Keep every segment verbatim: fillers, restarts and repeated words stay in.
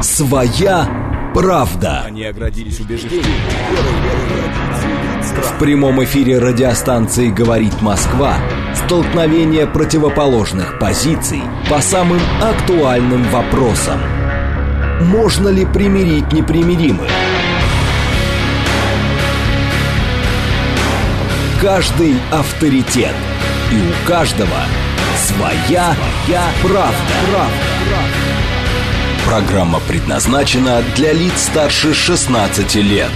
Своя правда. Они оградились убеждением. В прямом эфире радиостанции «Говорит Москва» столкновение противоположных позиций по самым актуальным вопросам. Можно ли примирить непримиримых? Каждый авторитет. И у каждого своя, своя правда. правда. Программа предназначена для лиц старше шестнадцати лет.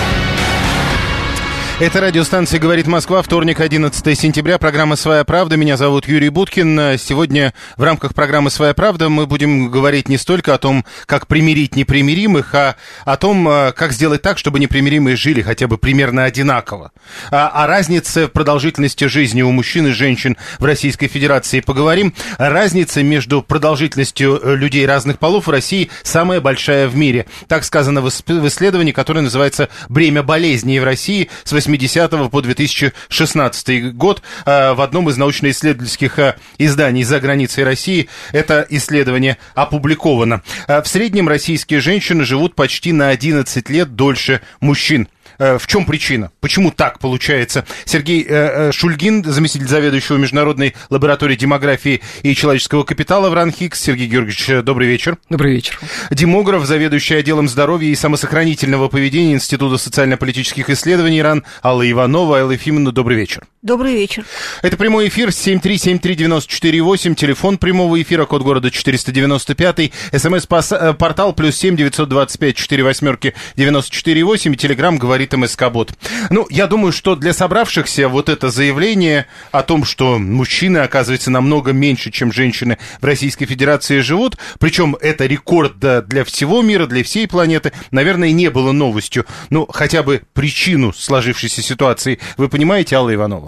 Это радиостанция «Говорит Москва», вторник, одиннадцатое сентября, программа «Своя правда». Меня зовут Юрий Буткин. Сегодня в рамках программы «Своя правда» мы будем говорить не столько о том, как примирить непримиримых, а о том, как сделать так, чтобы непримиримые жили хотя бы примерно одинаково. О, о разнице в продолжительности жизни у мужчин и женщин в Российской Федерации поговорим. Разница между продолжительностью людей разных полов в России самая большая в мире. Так сказано в исследовании, которое называется «Бремя болезней в России» с восьмидесятого по две тысячи шестнадцатый год в одном из научно-исследовательских изданий за границей России это исследование опубликовано. В среднем российские женщины живут почти на одиннадцать лет дольше мужчин. В чем причина? Почему так получается? Сергей э, Шульгин, заместитель заведующего Международной лабораторией демографии и человеческого капитала в РАН-ХИКС. Сергей Георгиевич, добрый вечер. Добрый вечер. Демограф, заведующий отделом здоровья и самосохранительного поведения Института социально-политических исследований РАН Алла Иванова. Алла Ефимовна, добрый вечер. Добрый вечер. Это прямой эфир семь три семь три девять четыре восемь, телефон прямого эфира, код города четыреста девяносто пять, смс-портал плюс семь девятьсот двадцать пять четыре восьмерки девяносто четыре восемь и телеграм говорит МСК-бот. Ну, я думаю, что для собравшихся вот это заявление о том, что мужчины, оказывается, намного меньше, чем женщины в Российской Федерации живут, причем это рекорд для всего мира, для всей планеты, наверное, не было новостью. Ну, хотя бы причину сложившейся ситуации вы понимаете, Алла Иванова?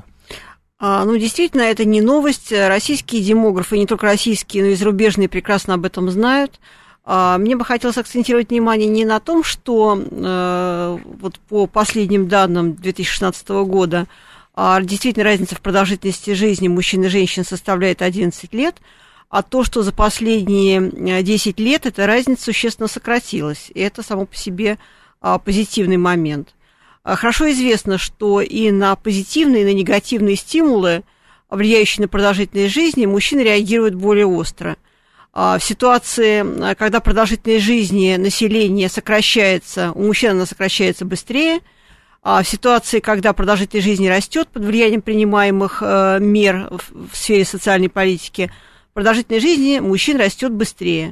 А, ну, действительно, это не новость. Российские демографы, не только российские, но и зарубежные, прекрасно об этом знают. А, мне бы хотелось акцентировать внимание не на том, что э, вот по последним данным две тысячи шестнадцатого года а, действительно разница в продолжительности жизни мужчин и женщин составляет одиннадцать лет, а то, что за последние десять лет эта разница существенно сократилась. И это само по себе а, позитивный момент. Хорошо известно, что и на позитивные, и на негативные стимулы, влияющие на продолжительность жизни, мужчины реагируют более остро. В ситуации, когда продолжительность жизни населения сокращается, у мужчин она сокращается быстрее, а в ситуации, когда продолжительность жизни растет под влиянием принимаемых мер в сфере социальной политики, продолжительность жизни мужчин растет быстрее.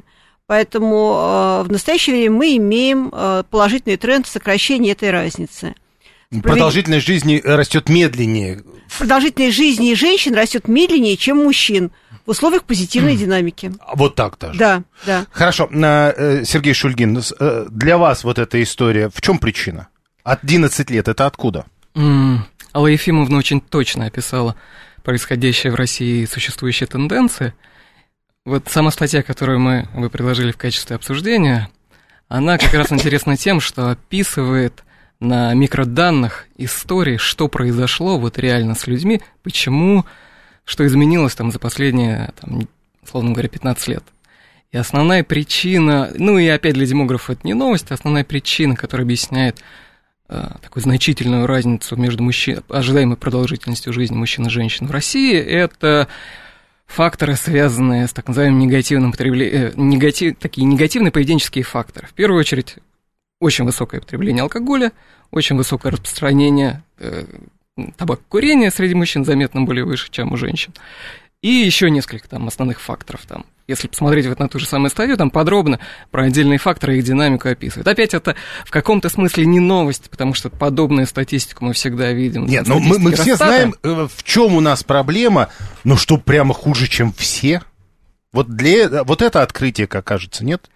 Поэтому в настоящее время мы имеем положительный тренд сокращения этой разницы. Продолжительность жизни растет медленнее. Продолжительность жизни женщин растет медленнее, чем мужчин в условиях позитивной динамики. Вот так даже? Да, да. Хорошо. Сергей Шульгин, для вас вот эта история, в чем причина? одиннадцать лет, это откуда? Mm, Алла Ефимовна очень точно описала происходящее в России, существующие тенденции. Вот сама статья, которую мы, вы предложили в качестве обсуждения, она как раз интересна тем, что описывает на микроданных истории, что произошло вот реально с людьми, почему, что изменилось там за последние, там, условно говоря, пятнадцать лет. И основная причина, ну и опять для демографов это не новость, основная причина, которая объясняет э, такую значительную разницу между мужчин, ожидаемой продолжительностью жизни мужчин и женщин в России, это факторы, связанные с так называемым негативным потреблением, э, негатив, такие негативные поведенческие факторы. В первую очередь, очень высокое потребление алкоголя, очень высокое распространение э, табакокурения среди мужчин заметно более выше, чем у женщин. И еще несколько там основных факторов. Там, если посмотреть вот на ту же самую статью, там подробно про отдельные факторы и их динамику описывают. Опять это в каком-то смысле не новость, потому что подобную статистику мы всегда видим. Нет, но мы, мы все знаем, в чем у нас проблема, но что прямо хуже, чем все. Вот, для, вот это открытие, как кажется, нет?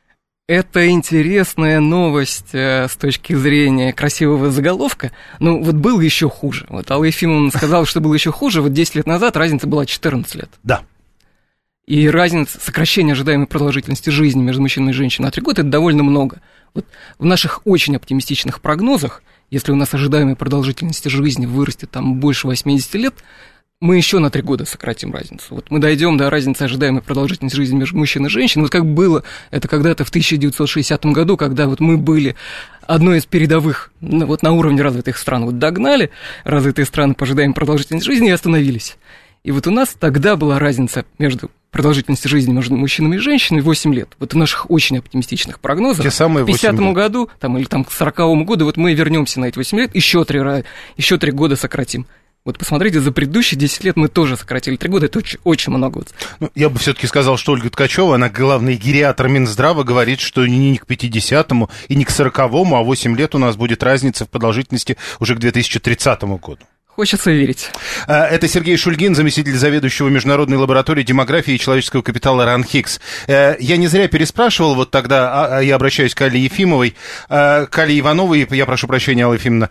Это интересная новость э, с точки зрения красивого заголовка. Ну, вот было еще хуже. Вот Алла Ефимовна сказала, что было еще хуже. Вот десять лет назад разница была четырнадцать лет. Да. И разница, сокращение ожидаемой продолжительности жизни между мужчиной и женщиной на три года – это довольно много. Вот в наших очень оптимистичных прогнозах, если у нас ожидаемая продолжительность жизни вырастет там больше восемьдесят лет, мы еще на три года сократим разницу. Вот мы дойдем до разницы ожидаемой продолжительности жизни между мужчиной и женщиной. Вот как было это когда-то в тысяча девятьсот шестидесятом году, когда вот мы были одной из передовых вот на уровне развитых стран. Вот догнали развитые страны по ожидаемой продолжительности жизни и остановились. И вот у нас тогда была разница между продолжительностью жизни между мужчинами и женщинами восемь лет. Вот в наших очень оптимистичных прогнозах. Те самые к пятидесятому году там, или там, к сороковому году вот мы вернемся на эти восемь лет, еще три, еще три года сократим. Вот посмотрите, за предыдущие десять лет мы тоже сократили три года, это очень, очень много. Ну, я бы все-таки сказал, что Ольга Ткачева, она главный гериатр Минздрава, говорит, что не к пятидесятому и не к сороковому, а восемь лет у нас будет разница в продолжительности уже к две тысячи тридцатому году. Хочется верить. Это Сергей Шульгин, заместитель заведующего Международной лабораторией демографии и человеческого капитала РАН Хикс. Я не зря переспрашивал вот тогда, я обращаюсь к Алле Ефимовой, к Алле Ивановой, я прошу прощения, Алла Ефимовна.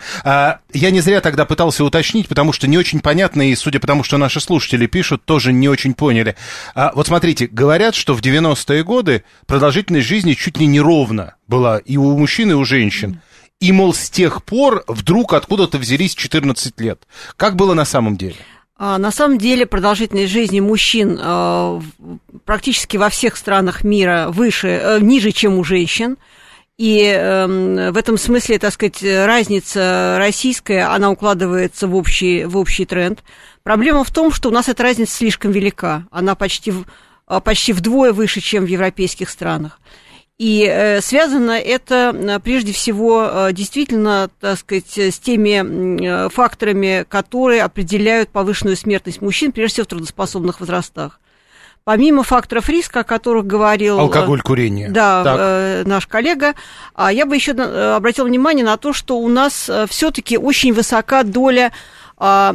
Я не зря тогда пытался уточнить, потому что не очень понятно, и судя по тому, что наши слушатели пишут, тоже не очень поняли. Вот смотрите, говорят, что в девяностые годы продолжительность жизни чуть ли не ровно была и у мужчин, и у женщин. И, мол, с тех пор вдруг откуда-то взялись четырнадцать лет. Как было на самом деле? А, на самом деле продолжительность жизни мужчин э, практически во всех странах мира выше, э, ниже, чем у женщин. И э, в этом смысле, так сказать, разница российская, она укладывается в общий, в общий тренд. Проблема в том, что у нас эта разница слишком велика. Она почти, почти вдвое выше, чем в европейских странах. И э, связано это прежде всего э, действительно, так сказать, с теми э, факторами, которые определяют повышенную смертность мужчин, прежде всего в трудоспособных возрастах. Помимо факторов риска, о которых говорил... Алкоголь, курение. Да, э, наш коллега. А я бы еще обратил внимание на то, что у нас все-таки очень высока доля э,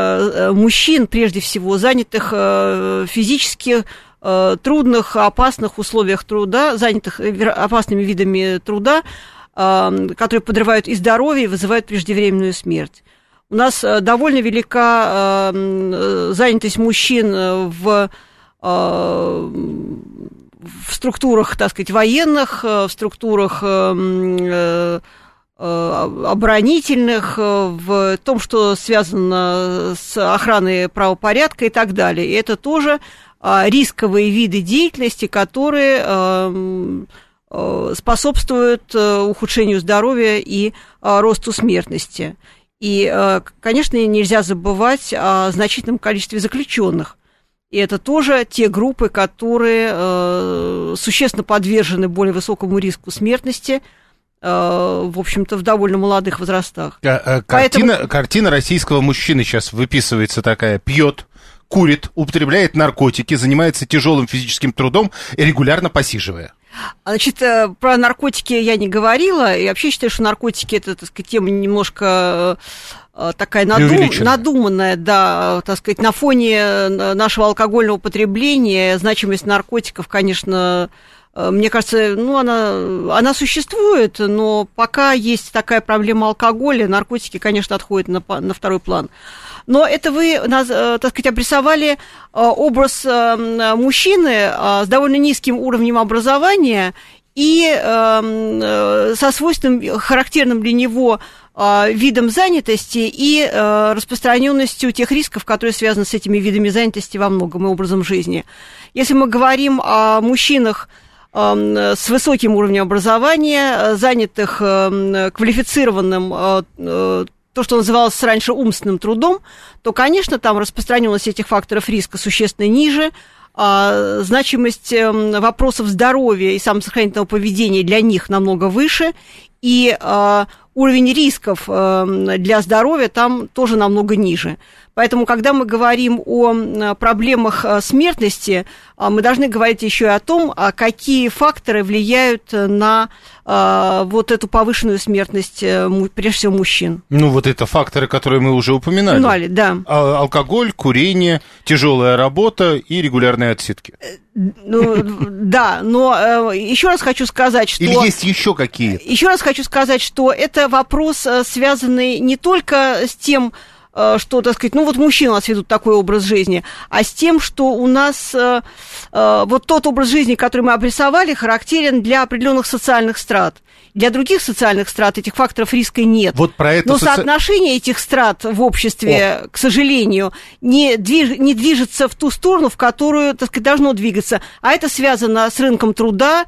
э, мужчин, прежде всего, занятых э, физически трудных, опасных условиях труда, занятых опасными видами труда, которые подрывают и здоровье, и вызывают преждевременную смерть. У нас довольно велика занятость мужчин в, в структурах, так сказать, военных, в структурах оборонительных, в том, что связано с охраной правопорядка и так далее. И это тоже рисковые виды деятельности, которые способствуют ухудшению здоровья и росту смертности. И, конечно, нельзя забывать о значительном количестве заключенных. И это тоже те группы, которые существенно подвержены более высокому риску смертности, в общем-то, в довольно молодых возрастах. Картина, Поэтому... картина российского мужчины сейчас выписывается такая: пьет, курит, употребляет наркотики, занимается тяжелым физическим трудом и регулярно посиживая. Значит, про наркотики я не говорила, и вообще считаю, что наркотики — это, так сказать, тема немножко такая надум... надуманная, да, так сказать, на фоне нашего алкогольного потребления значимость наркотиков, конечно, мне кажется, ну, она, она существует, но пока есть такая проблема алкоголя, наркотики, конечно, отходят на, на второй план. Но это вы, так сказать, обрисовали образ мужчины с довольно низким уровнем образования и со свойственным, характерным для него видом занятости и распространенностью тех рисков, которые связаны с этими видами занятости во многом и образом жизни. Если мы говорим о мужчинах с высоким уровнем образования, занятых квалифицированным, то, что называлось раньше умственным трудом, то, конечно, там распространенность этих факторов риска существенно ниже, а значимость вопросов здоровья и самосохранительного поведения для них намного выше, и а, уровень рисков а, для здоровья там тоже намного ниже. Поэтому, когда мы говорим о проблемах смертности, мы должны говорить еще и о том, какие факторы влияют на вот эту повышенную смертность, прежде всего, мужчин. Ну, вот это факторы, которые мы уже упоминали. Упоминали, да. Алкоголь, курение, тяжелая работа и регулярные отсидки. Ну, да, но еще раз хочу сказать, что... Или есть еще какие? Еще раз хочу сказать, что это вопрос, связанный не только с тем, что, так сказать, ну вот мужчины у нас ведут такой образ жизни, а с тем, что у нас вот тот образ жизни, который мы обрисовали, характерен для определенных социальных страт. Для других социальных страт этих факторов риска нет. Вот про это Но соци... соотношение этих страт в обществе, О. к сожалению, не, движ... не движется в ту сторону, в которую, так сказать, должно двигаться. А это связано с рынком труда,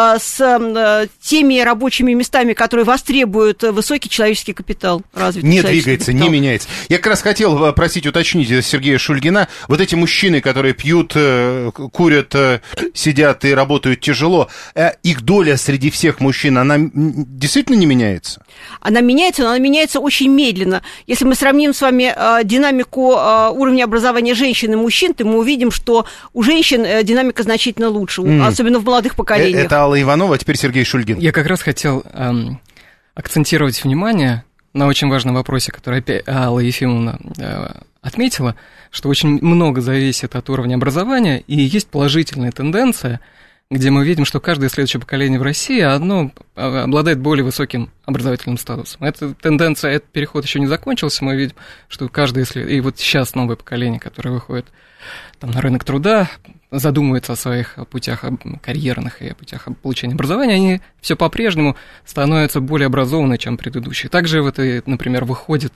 с теми рабочими местами, которые востребуют высокий человеческий капитал. Не двигается, капитал. Не меняется. Я как раз хотел просить уточнить Сергея Шульгина. Вот эти мужчины, которые пьют, курят, сидят и работают тяжело, их доля среди всех мужчин, она действительно не меняется? Она меняется, но она меняется очень медленно. Если мы сравним с вами э, динамику э, уровня образования женщин и мужчин, то мы увидим, что у женщин э, динамика значительно лучше, mm. особенно в молодых поколениях. Это Алла Иванова, а теперь Сергей Шульгин. Я как раз хотел эм, акцентировать внимание на очень важном вопросе, который опять Алла Ефимовна э, отметила, что очень много зависит от уровня образования, и есть положительная тенденция, где мы видим, что каждое следующее поколение в России, оно обладает более высоким образовательным статусом. Эта тенденция, этот переход еще не закончился, мы видим, что каждое, и вот сейчас новое поколение, которое выходит там, на рынок труда, задумывается о своих путях карьерных и о путях получения образования, они все по-прежнему становятся более образованы, чем предыдущие. Также, вот, например, выходит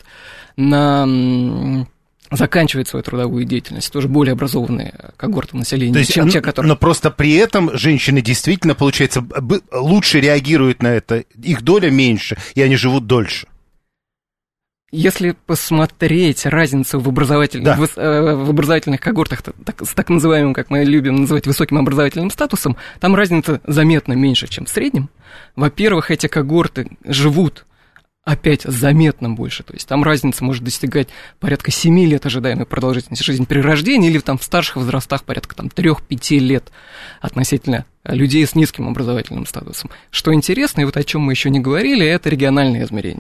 на... заканчивает свою трудовую деятельность, тоже более образованные когорты населения, то есть, чем те, которые... Но просто при этом женщины действительно, получается, лучше реагируют на это, их доля меньше, и они живут дольше. Если посмотреть разницу в, образователь... да. в, в образовательных когортах так, с так называемым, как мы любим называть, высоким образовательным статусом, там разница заметно меньше, чем в среднем. Во-первых, эти когорты живут опять заметно больше, то есть там разница может достигать порядка семи лет ожидаемой продолжительности жизни при рождении, или там в старших возрастах порядка там три-пять лет относительно людей с низким образовательным статусом. Что интересно, и вот о чем мы еще не говорили, это региональные измерения.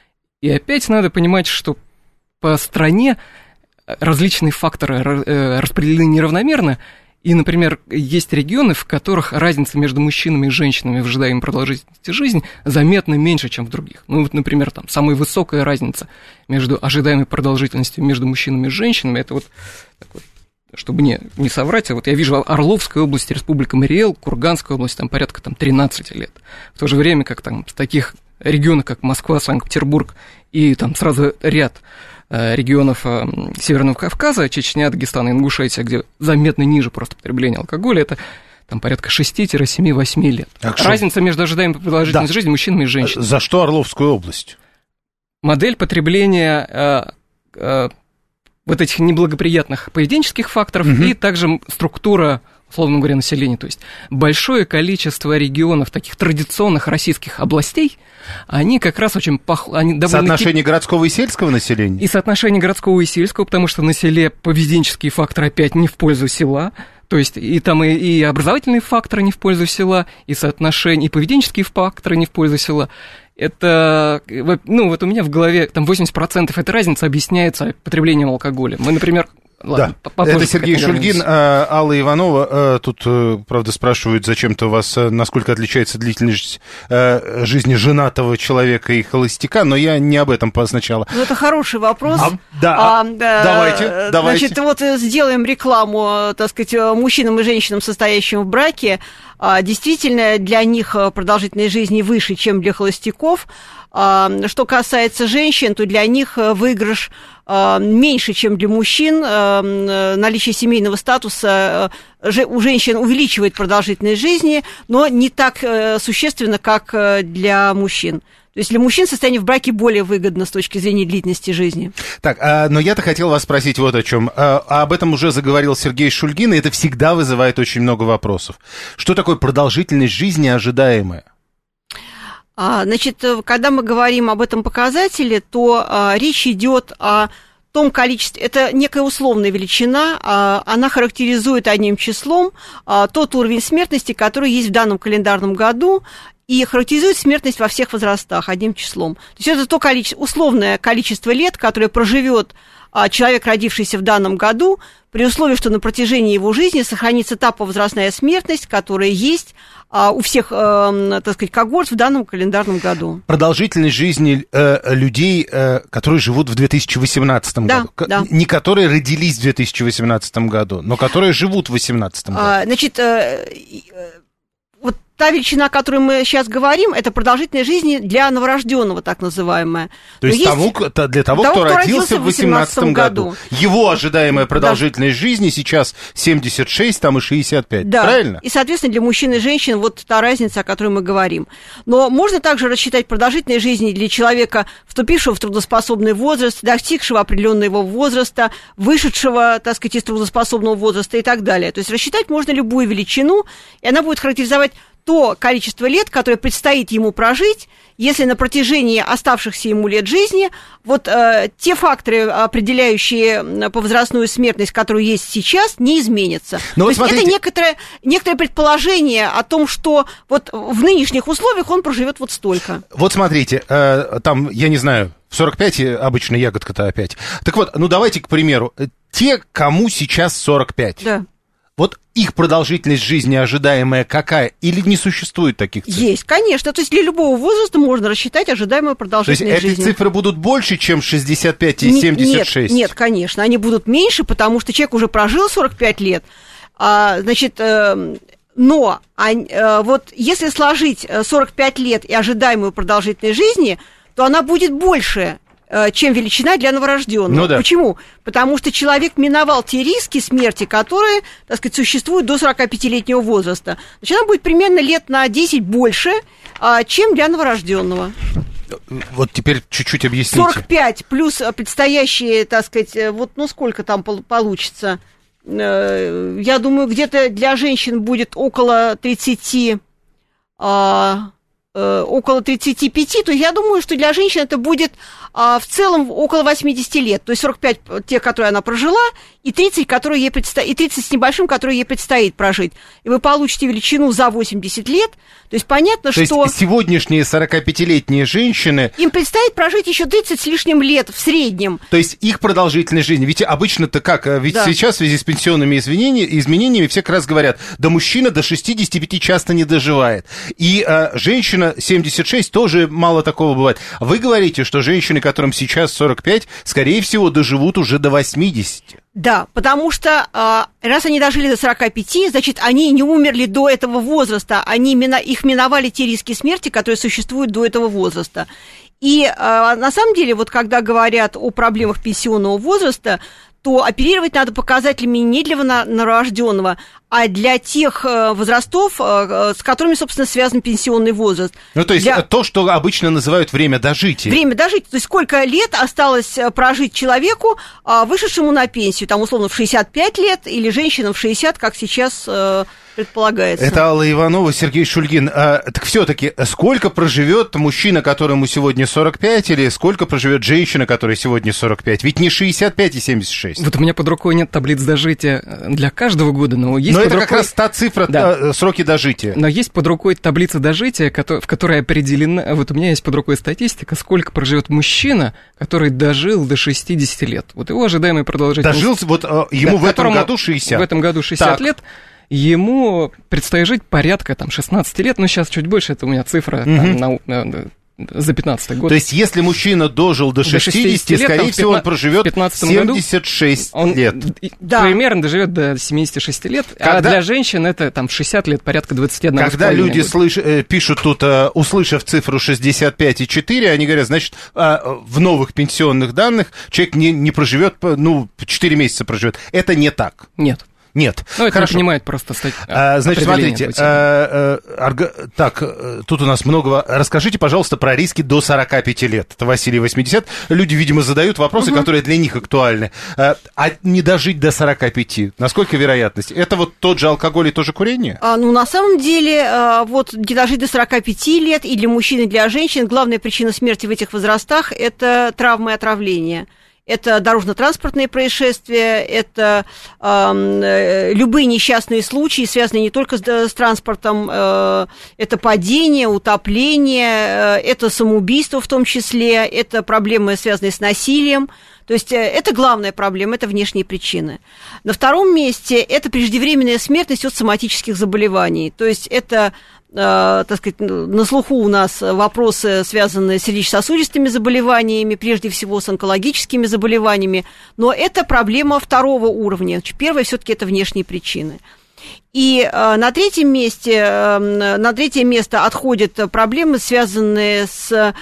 И опять надо понимать, что по стране различные факторы распределены неравномерно, и, например, есть регионы, в которых разница между мужчинами и женщинами в ожидаемой продолжительности жизни заметно меньше, чем в других. Ну, вот, например, там самая высокая разница между ожидаемой продолжительностью между мужчинами и женщинами, это вот, так вот чтобы не, не соврать, а вот я вижу Орловская область, Республика Мариэл, Курганская область, там порядка там, тринадцать лет. В то же время, как там в таких регионах, как Москва, Санкт-Петербург и там сразу ряд регионов Северного Кавказа, Чечня, Дагестан и Ингушетия, где заметно ниже просто потребление алкоголя, это там порядка шесть-семь-восемь лет. Так разница что? Между ожидаемой продолжительностью да. жизни мужчинами и женщинами. За что Орловскую область? Модель потребления э, э, вот этих неблагоприятных поведенческих факторов угу. и также структура, условно говоря, населения. То есть большое количество регионов, таких традиционных российских областей, они как раз очень похожи. Соотношение городского и сельского населения? И соотношение городского и сельского, потому что на селе поведенческие факторы опять не в пользу села. То есть и там и, и образовательные факторы не в пользу села, и соотношение, и поведенческие факторы не в пользу села. Это, ну, вот у меня в голове там восемьдесят процентов этой разницы объясняется потреблением алкоголя. Мы, например... Ладно, да, это Сергей Шульгин, а, Алла Иванова. А, тут, правда, спрашивают зачем-то вас, насколько отличается длительность а, жизни женатого человека и холостяка, но я не об этом сначала. Ну, это хороший вопрос. А, да, а, давайте, а, давайте. Значит, вот сделаем рекламу, так сказать, мужчинам и женщинам, состоящим в браке. Действительно, для них продолжительность жизни выше, чем для холостяков. Что касается женщин, то для них выигрыш меньше, чем для мужчин. Наличие семейного статуса у женщин увеличивает продолжительность жизни, но не так существенно, как для мужчин. То есть для мужчин состояние в браке более выгодно с точки зрения длительности жизни. Так, а, но я-то хотел вас спросить вот о чем. А, а об этом уже заговорил Сергей Шульгин, и это всегда вызывает очень много вопросов. Что такое продолжительность жизни ожидаемая? А, значит, когда мы говорим об этом показателе, то а, речь идет о том количестве, это некая условная величина, а, она характеризует одним числом а, тот уровень смертности, который есть в данном календарном году, и характеризует смертность во всех возрастах одним числом. То есть это то количество, условное количество лет, которое проживет человек, родившийся в данном году, при условии, что на протяжении его жизни сохранится та повозрастная смертность, которая есть а, у всех, э, так сказать, когорт в данном календарном году. Продолжительность жизни э, людей, э, которые живут в две тысячи восемнадцатом да, году. Да. Не которые родились в две тысячи восемнадцатом году, но которые живут в две тысячи восемнадцатом году. А, значит, э, э, вот та величина, о которой мы сейчас говорим, это продолжительность жизни для новорожденного, так называемая. То есть, есть тому, для того, кто, кто родился в восемнадцатом году. году. Его ожидаемая продолжительность да. жизни сейчас семьдесят шесть, там и шестьдесят пять, да. правильно? И, соответственно, для мужчин и женщин вот та разница, о которой мы говорим. Но можно также рассчитать продолжительность жизни для человека, вступившего в трудоспособный возраст, достигшего определенного его возраста, вышедшего, так сказать, из трудоспособного возраста и так далее. То есть рассчитать можно любую величину, и она будет характеризовать то количество лет, которое предстоит ему прожить, если на протяжении оставшихся ему лет жизни вот э, те факторы, определяющие повозрастную смертность, которые есть сейчас, не изменятся. Но то вот есть смотрите... это некоторое, некоторое предположение о том, что вот в нынешних условиях он проживет вот столько. Вот смотрите, э, там, я не знаю, в сорок пять обычно ягодка-то опять. Так вот, ну давайте, к примеру, те, кому сейчас сорок пять. Да. Вот их продолжительность жизни ожидаемая какая? Или не существует таких цифр? Есть, конечно. То есть для любого возраста можно рассчитать ожидаемую продолжительность жизни. То есть эти цифры будут больше, чем шестьдесят пять и семьдесят шесть? Нет, нет, конечно. Они будут меньше, потому что человек уже прожил сорок пять лет. А, значит, э, но а, вот если сложить сорок пять лет и ожидаемую продолжительность жизни, то она будет больше, чем величина для новорожденного. Ну, да. Почему? Потому что человек миновал те риски смерти, которые, так сказать, существуют до сорокапятилетнего возраста. Значит, она будет примерно лет на десять больше, чем для новорожденного. Вот теперь чуть-чуть объясните. сорок пять плюс предстоящие, так сказать, вот, ну, сколько там получится? Я думаю, где-то для женщин будет около тридцати... около тридцати пяти, то я думаю, что для женщин это будет а, в целом около восьмидесяти лет. То есть сорок пять те, которые она прожила, и тридцать, которые ей предстоит, и тридцать с небольшим, которые ей предстоит прожить. И вы получите величину за восемьдесят лет. То есть понятно, то что... есть сегодняшние сорокапятилетние женщины... Им предстоит прожить еще тридцать с лишним лет в среднем. То есть их продолжительность жизни... Ведь обычно-то как? Ведь да. сейчас в связи с пенсионными изменениями, изменениями все как раз говорят, да мужчина до шестидесяти пяти часто не доживает. И а, женщина семьдесят шесть тоже мало такого бывает. Вы говорите, что женщины, которым сейчас сорок пять, скорее всего, доживут уже до восьмидесяти. Да, потому что раз они дожили до сорока пяти, значит, они не умерли до этого возраста, они, их миновали те риски смерти, которые существуют до этого возраста. И на самом деле, вот когда говорят о проблемах пенсионного возраста, то оперировать надо показателями не для новорожденного, а для тех возрастов, с которыми, собственно, связан пенсионный возраст. Ну, то есть для... то, что обычно называют время дожития. Время дожития. То есть сколько лет осталось прожить человеку, вышедшему на пенсию, там, условно, в шестьдесят пять лет, или женщинам в шестьдесят, как сейчас предполагается. Это Алла Иванова, Сергей Шульгин. А, так все-таки, сколько проживет мужчина, которому сегодня сорок пять, или сколько проживет женщина, которой сегодня сорок пять? Ведь не шестьдесят пять и семьдесят шесть. Вот у меня под рукой нет таблиц дожития для каждого года, но есть но под это рукой... как раз та цифра, да. та, сроки дожития. Но есть под рукой таблица дожития, в которой определена... Вот у меня есть под рукой статистика, сколько проживет мужчина, который дожил до шестидесяти лет. Вот его ожидаемая продолжительность... Дожил, вот ему да, в этом году шестьдесят. В этом году шестьдесят так. лет. Ему предстоит жить порядка там шестнадцати лет, ну сейчас чуть больше, это у меня цифра угу. там, на, на, за пятнадцатый год. То есть если мужчина дожил до шестидесяти, до шестидесяти лет, скорее всего, он проживет семьдесят шесть он, лет. Да. Примерно доживет до семидесяти шести лет, когда, а для женщин это там шестьдесят лет, порядка двадцать один. Когда люди слыш, пишут тут, услышав цифру шестьдесят пять и четыре, они говорят, значит, в новых пенсионных данных человек не, не проживет, ну, четыре месяца проживет. Это не так. Нет. Нет. Ну, это не понимает просто стать. А, значит, смотрите, а, а, арго... так, тут у нас много... Расскажите, пожалуйста, про риски до сорока пяти лет. Это Василий восемьдесят. Люди, видимо, задают вопросы, угу. которые для них актуальны. А, а не дожить до сорока пяти? Насколько вероятность? Это вот тот же алкоголь и то же курение? А, ну, на самом деле, вот не дожить до сорока пяти лет и для мужчин, и для женщин главная причина смерти в этих возрастах – это травмы и отравления. Это дорожно-транспортные происшествия, это э, любые несчастные случаи, связанные не только с, с транспортом, э, это падение, утопление, э, это самоубийство в том числе, это проблемы, связанные с насилием. То есть это главная проблема, это внешние причины. На втором месте это преждевременная смертность от соматических заболеваний. То есть это, э, так сказать, на слуху у нас вопросы, связанные с сердечно-сосудистыми заболеваниями, прежде всего с онкологическими заболеваниями, но это проблема второго уровня. Первое все-таки это внешние причины. И э, на третьем месте, э, на третье место отходят проблемы, связанные с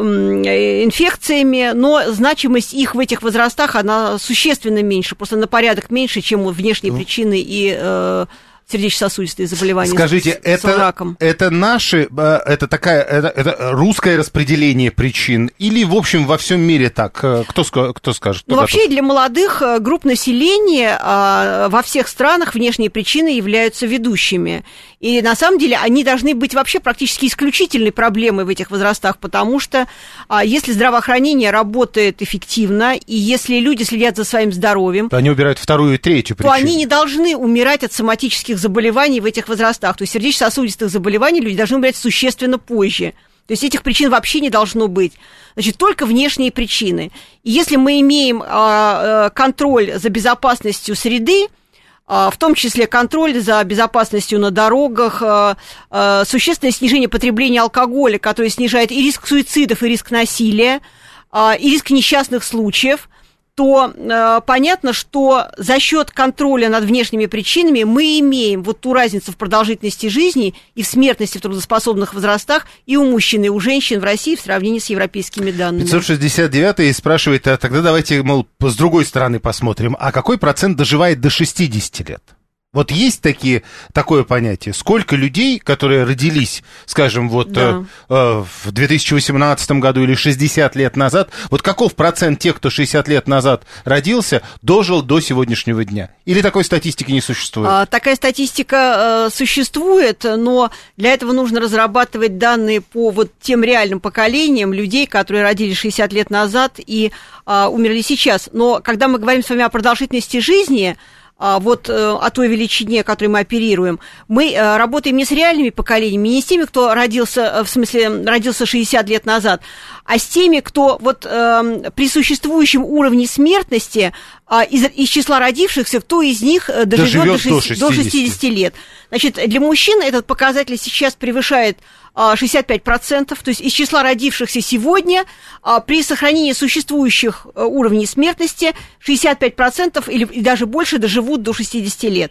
инфекциями, но значимость их в этих возрастах, она существенно меньше, просто на порядок меньше, чем внешние ну. причины и э, сердечно-сосудистые заболевания. Скажите, с, с это, раком. это наши, это такая, это, это русское распределение причин или, в общем, во всем мире так? Кто, кто скажет? Кто ну, вообще для молодых групп населения во всех странах внешние причины являются ведущими. И на самом деле они должны быть вообще практически исключительной проблемой в этих возрастах, потому что если здравоохранение работает эффективно, и если люди следят за своим здоровьем, то они убирают вторую и третью причину. То они не должны умирать от соматических заболеваний в этих возрастах. То есть сердечно-сосудистых заболеваний люди должны умирать существенно позже. То есть этих причин вообще не должно быть. Значит, только внешние причины. И если мы имеем а, контроль за безопасностью среды, а, в том числе контроль за безопасностью на дорогах, а, а, существенное снижение потребления алкоголя, которое снижает и риск суицидов, и риск насилия, а, и риск несчастных случаев, то э, понятно, что за счет контроля над внешними причинами мы имеем вот ту разницу в продолжительности жизни и в смертности в трудоспособных возрастах и у мужчин, и у женщин в России в сравнении с европейскими данными. пятьсот шестьдесят девятый спрашивает, а тогда давайте, мол, с другой стороны посмотрим, а какой процент доживает до шестидесяти лет? Вот есть такие, такое понятие? Сколько людей, которые родились, скажем, вот да. э, в две тысячи восемнадцатом году или шестьдесят лет назад, вот каков процент тех, кто шестьдесят лет назад родился, дожил до сегодняшнего дня? Или такой статистики не существует? А, такая статистика э, существует, но для этого нужно разрабатывать данные по вот тем реальным поколениям людей, которые родились шестьдесят лет назад и э, умерли сейчас. Но когда мы говорим с вами о продолжительности жизни, вот о той величине, которой мы оперируем, мы работаем не с реальными поколениями, не с теми, кто родился, в смысле, родился шестьдесят лет назад, а с теми, кто вот э, при существующем уровне смертности э, из, из числа родившихся, кто из них доживет до, шестидесяти, до шестидесяти лет. Значит, для мужчин этот показатель сейчас превышает шестьдесят пять процентов, то есть из числа родившихся сегодня при сохранении существующих уровней смертности шестьдесят пять процентов или даже больше доживут до шестидесяти лет.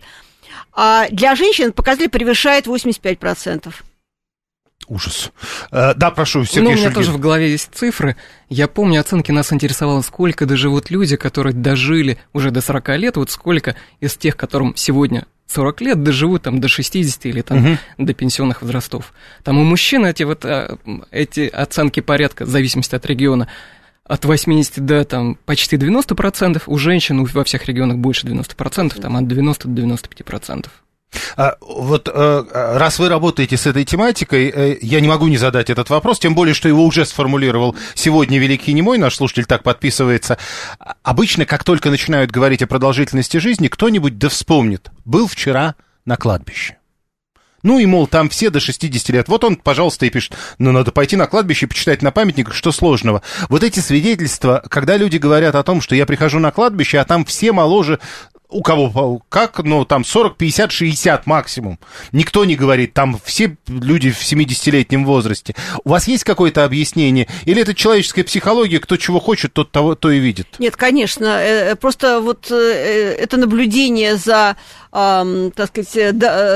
А для женщин показатель превышает восемьдесят пять процентов. Ужас. А, да, прошу, Сергей Ну, у меня Шульгин. тоже в голове есть цифры. Я помню, оценки нас интересовало, сколько доживут люди, которые дожили уже до сорока лет, вот сколько из тех, которым сегодня сорок лет, доживут там до шестидесяти или там угу. до пенсионных возрастов. Там у мужчин эти вот эти оценки порядка, в зависимости от региона, от восьмидесяти до там, почти девяноста процентов, у женщин во всех регионах больше девяноста процентов, там от девяноста до девяноста пяти процентов. А, вот раз вы работаете с этой тематикой, я не могу не задать этот вопрос, тем более, что его уже сформулировал сегодня великий немой, наш слушатель так подписывается. Обычно, как только начинают говорить о продолжительности жизни, кто-нибудь да вспомнит, был вчера на кладбище. Ну и, мол, там все до шестидесяти лет. Вот он, пожалуйста, и пишет, ну, надо пойти на кладбище и почитать на памятниках, что сложного. Вот эти свидетельства, когда люди говорят о том, что я прихожу на кладбище, а там все моложе... У кого как, ну, там сорок, пятьдесят, шестьдесят максимум. Никто не говорит, там все люди в семидесятилетнем возрасте. У вас есть какое-то объяснение? Или это человеческая психология, кто чего хочет, тот того, то и видит? Нет, конечно. Просто вот это наблюдение за, так сказать,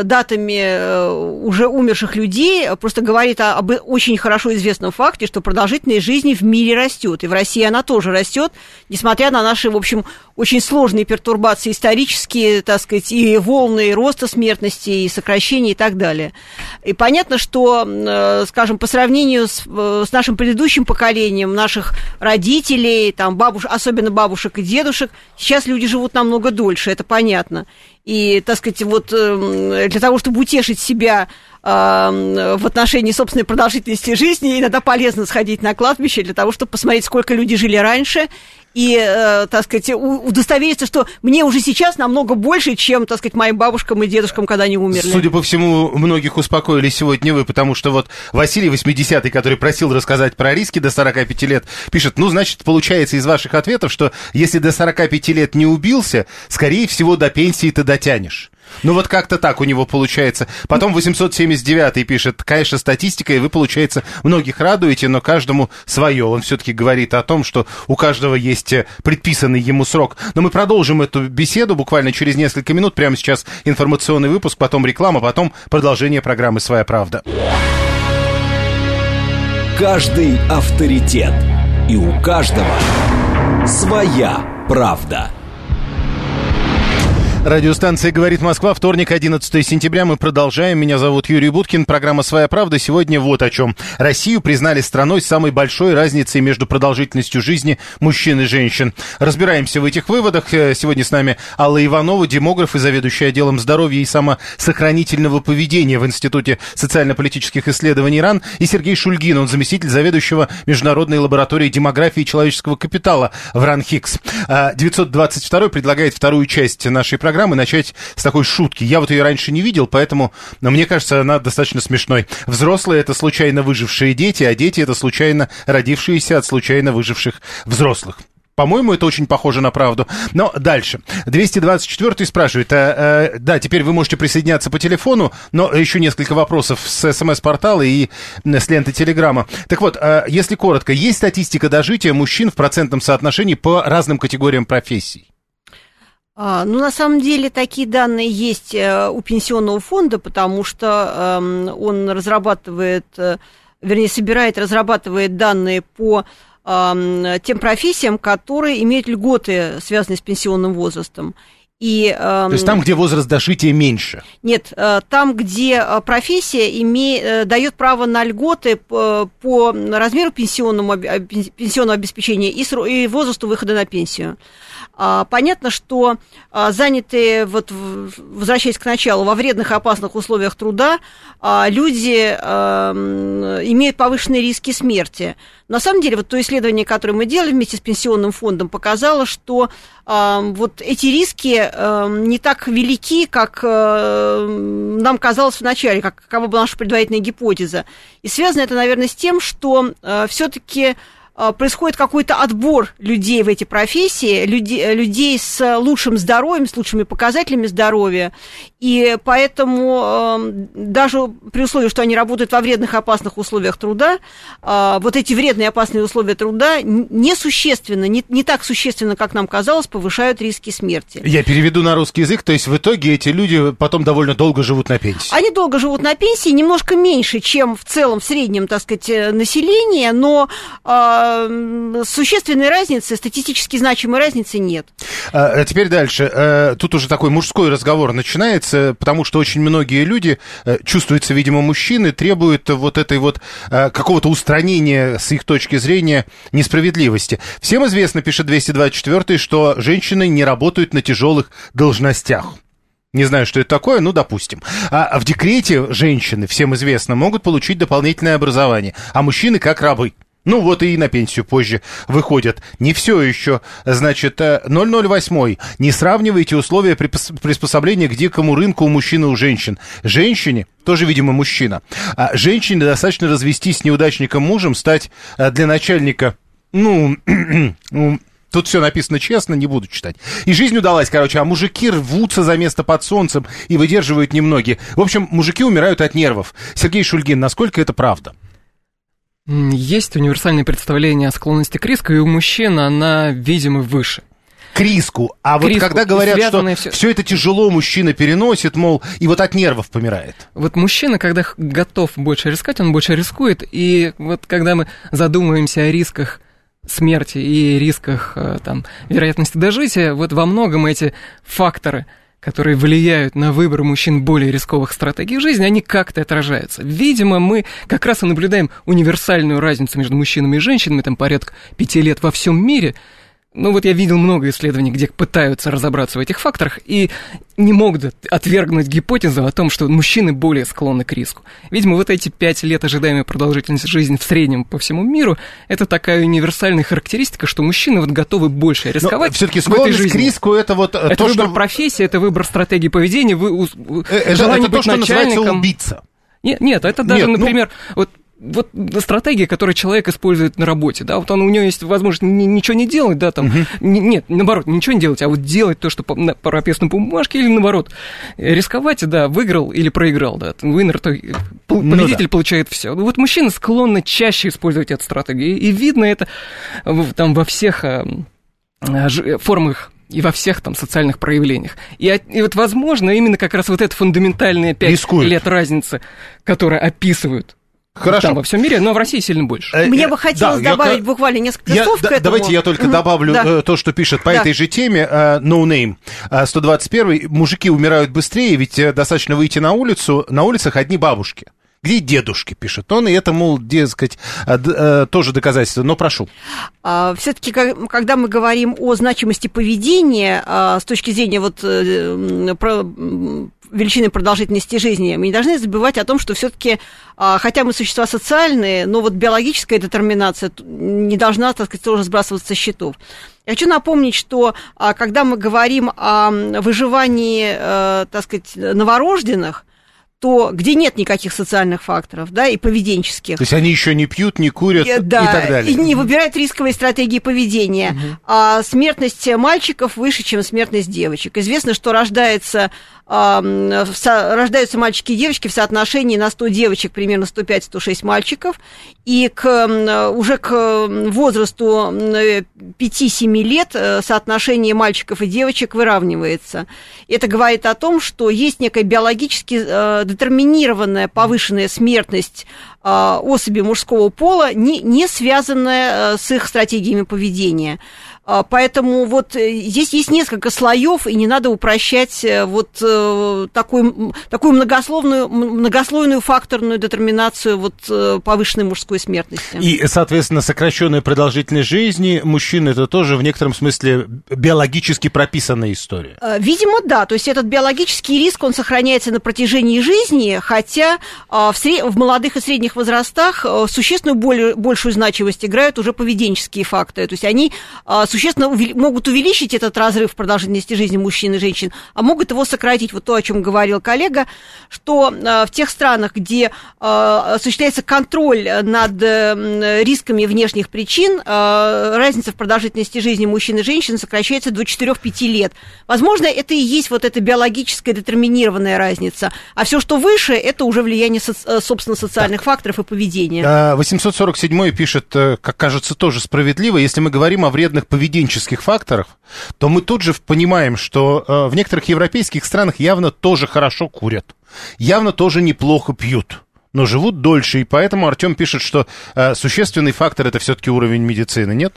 датами уже умерших людей просто говорит об очень хорошо известном факте, что продолжительность жизни в мире растет. И в России она тоже растет, несмотря на наши, в общем, очень сложные пертурбации исторические, так сказать, и волны роста смертности, и сокращения, и так далее. И понятно, что, скажем, по сравнению с, с нашим предыдущим поколением, наших родителей, там, бабуш, особенно бабушек и дедушек, сейчас люди живут намного дольше, это понятно. И, так сказать, вот для того, чтобы утешить себя в отношении собственной продолжительности жизни, иногда полезно сходить на кладбище для того, чтобы посмотреть, сколько люди жили раньше, и, э, так сказать, удостовериться, что мне уже сейчас намного больше, чем, так сказать, моим бабушкам и дедушкам, когда они умерли. Судя по всему, многих успокоили сегодня вы, потому что вот Василий восьмидесятый, который просил рассказать про риски до сорока пяти лет, пишет, ну, значит, получается из ваших ответов, что если до сорока пяти лет не убился, скорее всего, до пенсии ты дотянешь. Ну, вот как-то так у него получается. Потом восемьсот семьдесят девятый пишет, конечно, статистика, и вы, получается, многих радуете, но каждому свое. Он все-таки говорит о том, что у каждого есть предписанный ему срок. Но мы продолжим эту беседу буквально через несколько минут. Прямо сейчас информационный выпуск, потом реклама, потом продолжение программы «Своя правда». Каждый авторитет. И у каждого своя правда. Радиостанция «Говорит Москва», вторник, одиннадцатое сентября. Мы продолжаем. Меня зовут Юрий Буткин. Программа «Своя правда». Сегодня вот о чем. Россию признали страной с самой большой разницей между продолжительностью жизни мужчин и женщин. Разбираемся в этих выводах. Сегодня с нами Алла Иванова, демограф и заведующая отделом здоровья и самосохранительного поведения в Институте социально-политических исследований РАН, и Сергей Шульгин, он заместитель заведующего Международной лабораторией демографии и человеческого капитала в РАН-ХИКС. девятьсот двадцать второй предлагает вторую часть нашей программы начать с такой шутки. Я вот ее раньше не видел, поэтому, но мне кажется, она достаточно смешной. Взрослые — это случайно выжившие дети, а дети — это случайно родившиеся от случайно выживших взрослых. По-моему, это очень похоже на правду. Но дальше. двести двадцать четвёртый спрашивает. А, а, да, теперь вы можете присоединяться по телефону, но еще несколько вопросов с СМС-портала и с ленты Телеграма. Так вот, а, если коротко, есть статистика дожития мужчин в процентном соотношении по разным категориям профессий? А, ну, на самом деле, такие данные есть у Пенсионного фонда, потому что э, он разрабатывает, вернее, собирает, разрабатывает данные по э, тем профессиям, которые имеют льготы, связанные с пенсионным возрастом. И, э, То есть там, где возраст дожития меньше? Нет, э, там, где профессия име, э, дает право на льготы по, по размеру пенсионного, пенсионного обеспечения и, сро, и возрасту выхода на пенсию. Понятно, что занятые, вот, возвращаясь к началу, во вредных и опасных условиях труда, люди имеют повышенные риски смерти. На самом деле, вот то исследование, которое мы делали вместе с Пенсионным фондом, показало, что вот эти риски не так велики, как нам казалось вначале, как, какова была наша предварительная гипотеза. И связано это, наверное, с тем, что все-таки происходит какой-то отбор людей в эти профессии, людей, людей с лучшим здоровьем, с лучшими показателями здоровья, и поэтому э, даже при условии, что они работают во вредных и опасных условиях труда, э, вот эти вредные и опасные условия труда несущественно, не, не так существенно, как нам казалось, повышают риски смерти. Я переведу на русский язык, то есть в итоге эти люди потом довольно долго живут на пенсии. Они долго живут на пенсии, немножко меньше, чем в целом, в среднем, так сказать, население, но э, существенной разницы, статистически значимой разницы нет. А теперь дальше. Тут уже такой мужской разговор начинается, потому что очень многие люди, чувствуются, видимо, мужчины, требуют вот этой вот какого-то устранения с их точки зрения несправедливости. Всем известно, пишет двести двадцать четвёртый, что женщины не работают на тяжелых должностях. Не знаю, что это такое, ну, допустим. А в декрете женщины, всем известно, могут получить дополнительное образование, а мужчины как рабы. Ну, вот и на пенсию позже выходят. Не все еще. Значит, ноль ноль восемь. Не сравнивайте условия приспособления к дикому рынку у мужчин и у женщин. Женщине, тоже, видимо, мужчина, а женщине достаточно развестись с неудачником мужем, стать для начальника, ну... Тут все написано честно, не буду читать. И жизнь удалась, короче, а мужики рвутся за место под солнцем и выдерживают немногие. В общем, мужики умирают от нервов. Сергей Шульгин, насколько это правда? Есть универсальное представление о склонности к риску, и у мужчин она, видимо, выше. К риску. А к вот риску. Когда говорят, что все... все это тяжело мужчина переносит, мол, и вот от нервов помирает. Вот мужчина, когда готов больше рисковать, он больше рискует. И вот когда мы задумываемся о рисках смерти и рисках там, вероятности дожития, вот во многом эти факторы, которые влияют на выбор мужчин более рисковых стратегий жизни, они как-то отражаются. Видимо, мы как раз и наблюдаем универсальную разницу между мужчинами и женщинами, там порядка пяти лет во всем мире. Ну вот я видел много исследований, где пытаются разобраться в этих факторах и не могут отвергнуть гипотезу о том, что мужчины более склонны к риску. Видимо, вот эти пять лет ожидаемой продолжительности жизни в среднем по всему миру, это такая универсальная характеристика, что мужчины вот готовы больше рисковать. Все-таки склонность к риску это вот это то, выбор что... профессии, это выбор стратегии поведения, вы, это, желание это быть то, что начальником. называется убийца. Нет, нет, это даже, нет, например, ну... вот Вот стратегия, которую человек использует на работе, да, вот он, у него есть возможность ничего не делать, да, там, uh-huh. не, нет, наоборот, ничего не делать, а вот делать то, что по, на, по прописанной бумажке, или наоборот, рисковать, да, выиграл или проиграл, да, winner, то победитель ну, да. получает все. Вот мужчины склонны чаще использовать эту стратегию, и видно это там во всех формах и во всех там социальных проявлениях. И, и вот, возможно, именно как раз вот эта фундаментальная пять Рискует. лет разницы, которая описывают Хорошо. Там во всем мире, но в России сильно больше. Мне бы хотелось да, добавить я, буквально несколько я, слов да, к этому. Давайте я только mm-hmm. добавлю да. то, что пишет по да. этой же теме. Uh, no Name. Uh, сто двадцать первый. Мужики умирают быстрее, ведь uh, достаточно выйти на улицу. На улицах одни бабушки. Где дедушки, пишет он, и это, мол, дескать, тоже доказательство, но прошу. Все-таки, когда мы говорим о значимости поведения с точки зрения вот величины продолжительности жизни, мы не должны забывать о том, что все-таки, хотя мы существа социальные, но вот биологическая детерминация не должна, так сказать, тоже сбрасываться со счетов. Я хочу напомнить, что когда мы говорим о выживании, так сказать, новорожденных, то где нет никаких социальных факторов, да, и поведенческих. То есть они еще не пьют, не курят да, и так далее. И не выбирают рисковые стратегии поведения. Угу. А смертность мальчиков выше, чем смертность девочек. Известно, что рождается, а, со, рождаются мальчики и девочки в соотношении на сто девочек, примерно сто пять - сто шесть мальчиков. И к, уже к возрасту пяти-семи лет соотношение мальчиков и девочек выравнивается. Это говорит о том, что есть некая биологически детерминированная повышенная смертность э, особей мужского пола, не, не связанная э, с их стратегиями поведения. Э, поэтому вот здесь есть несколько слоев, и не надо упрощать э, вот э, такую, такую многословную, многослойную факторную детерминацию вот, э, повышенной мужской смертности. И, соответственно, сокращенная продолжительность жизни мужчин – это тоже в некотором смысле биологически прописанная история. Э, видимо, да. То есть этот биологический риск, он сохраняется на протяжении жизни, жизни, хотя а, в, сред... в молодых и средних возрастах а, существенную более, большую значимость играют уже поведенческие факторы. То есть они а, существенно увели... могут увеличить этот разрыв в продолжительности жизни мужчин и женщин, а могут его сократить. Вот то, о чем говорил коллега, что а, в тех странах, где а, осуществляется контроль над а, рисками внешних причин, а, разница в продолжительности жизни мужчин и женщин сокращается до четыре-пять лет. Возможно, это и есть вот эта биологическая детерминированная разница. А все, что выше, это уже влияние, со- собственно, социальных так. факторов и поведения. восемьсот сорок седьмой пишет, как кажется, тоже справедливо, если мы говорим о вредных поведенческих факторах, то мы тут же понимаем, что в некоторых европейских странах явно тоже хорошо курят, явно тоже неплохо пьют, но живут дольше, и поэтому Артем пишет, что существенный фактор – это все-таки уровень медицины, нет?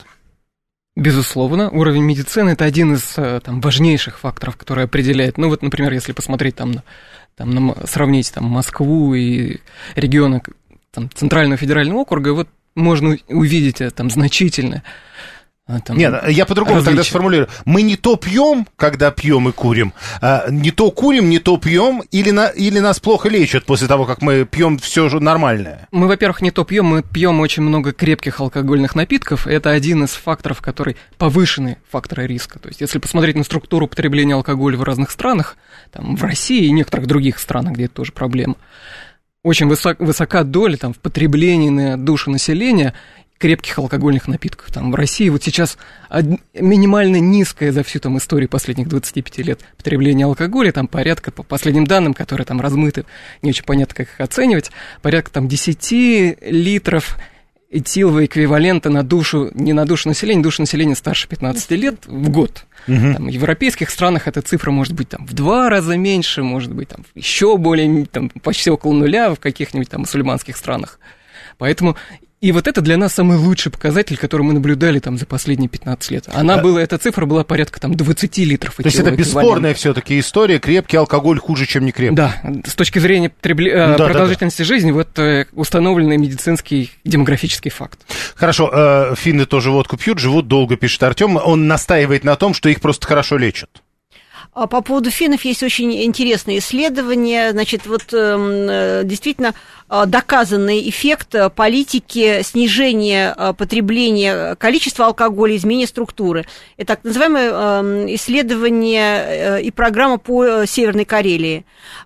Безусловно, уровень медицины – это один из там, важнейших факторов, который определяет, ну вот, например, если посмотреть там на Там, на, сравнить там, Москву и регионы там, Центрального федерального округа, вот можно увидеть там, значительное. Там, Нет, я по-другому различия. Тогда сформулирую. Мы не то пьем, когда пьем и курим, а не то курим, не то пьем, или, на, или нас плохо лечат после того, как мы пьем все же нормальное? Мы, во-первых, не то пьем, мы пьем очень много крепких алкогольных напитков. Это один из факторов, который повышенный факторы риска. То есть, если посмотреть на структуру потребления алкоголя в разных странах, там, в России и некоторых других странах, где это тоже проблема, очень высок, высока доля там, в потреблении на душу населения крепких алкогольных напитков. Там в России вот сейчас минимально низкое за всю там историю последних двадцати пяти лет потребление алкоголя, там порядка, по последним данным, которые там размыты, не очень понятно, как их оценивать, порядка там десять литров этилового эквивалента на душу, не на душу населения, душу населения старше пятнадцати лет в год. Угу. Там, в европейских странах эта цифра может быть там, в два раза меньше, может быть там, еще более, там, почти около нуля в каких-нибудь там мусульманских странах. Поэтому И вот это для нас самый лучший показатель, который мы наблюдали там за последние пятнадцать лет. Она а... была, эта цифра была порядка там двадцать литров. То есть это бесспорная все-таки история, крепкий алкоголь хуже, чем не крепкий. Да, с точки зрения потребля... да, продолжительности да, да. жизни, вот установленный медицинский демографический факт. Хорошо, э, финны тоже водку пьют, живут долго, пишет Артем. Он настаивает на том, что их просто хорошо лечат. По поводу финнов есть очень интересные исследования. Значит, вот действительно доказанный эффект политики снижения потребления количества алкоголя, изменения структуры. Это так называемое исследование и программа по Северной Карелии.